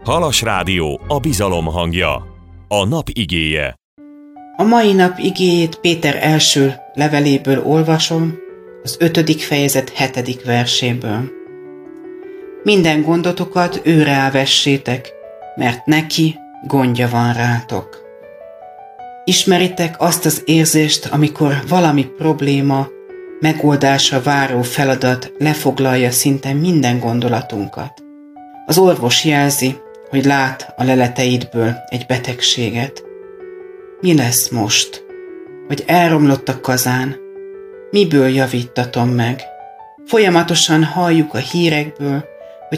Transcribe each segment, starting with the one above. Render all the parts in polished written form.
Halas Rádió, a bizalom hangja. A nap igéje. A mai nap igéjét Péter első leveléből olvasom, az 5. fejezet 7. verséből. Minden gondotokat őre vessétek, mert neki gondja van rátok. Ismeritek azt az érzést, amikor valami probléma, megoldásra váró feladat lefoglalja szinte minden gondolatunkat. Az orvos jelzi, hogy lát a leleteidből egy betegséget. Mi lesz most? Vagy elromlott a kazán? Miből javítatom meg? Folyamatosan halljuk a hírekből, hogy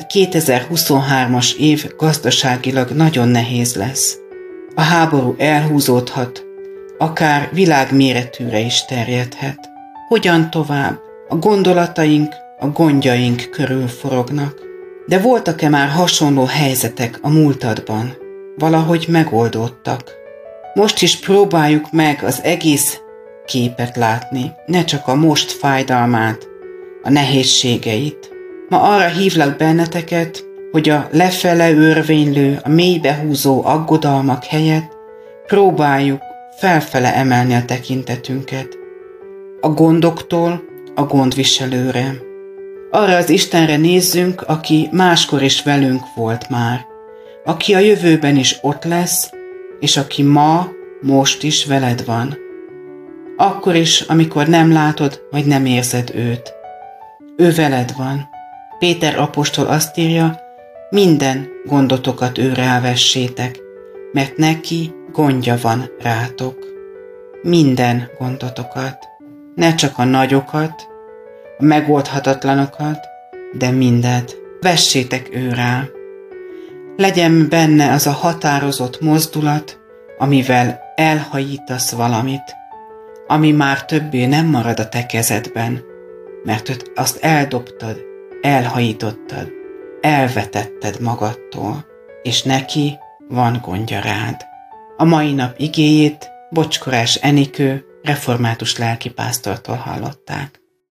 2023-as év gazdaságilag nagyon nehéz lesz. A háború elhúzódhat, akár világméretűre is terjedhet. Hogyan tovább? A gondolataink, a gondjaink körül forognak. De voltak-e már hasonló helyzetek a múltadban? Valahogy megoldódtak. Most is próbáljuk meg az egész képet látni, ne csak a most fájdalmát, a nehézségeit. Ma arra hívlak benneteket, hogy a lefele örvénylő, a mélybe húzó aggodalmak helyett próbáljuk felfele emelni a tekintetünket. A gondoktól a gondviselőre. Arra az Istenre nézzünk, aki máskor is velünk volt már, aki a jövőben is ott lesz, és aki most is veled van. Akkor is, amikor nem látod, vagy nem érzed őt. Ő veled van. Péter apostol azt írja, minden gondotokat őre vessétek, mert neki gondja van rátok. Minden gondotokat. Ne csak a nagyokat, a megoldhatatlanokat, de mindet. Vessétek ő rá. Legyen benne az a határozott mozdulat, amivel elhajítasz valamit, ami már többé nem marad a te kezedben, mert azt eldobtad, elhajítottad, elvetetted magadtól, és neki van gondja rád. A mai nap igéjét Bocskorás Enikő református lelkipásztortól hallották.